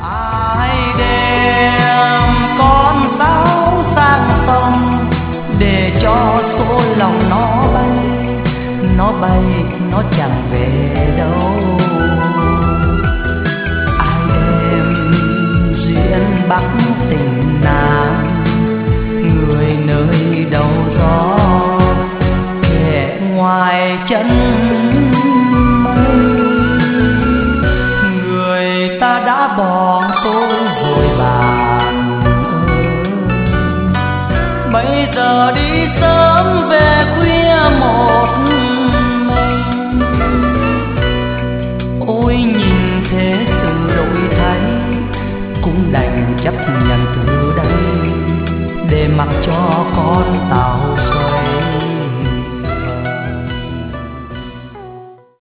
Ai đem con sáo sang sông để cho số lòng nó bay nó chẳng về đâu. Ai đem duyên Bắc tình Nam, người nơi đầu gió kẻ ngoài chân mây. Người ta đã bỏ tôi rồi bạn ơi, bây giờ đi sớm về khuya một mình. Ôi nhìn thế sự đổi thay, cũng đành chấp nhận từ đây để mặc cho con tàu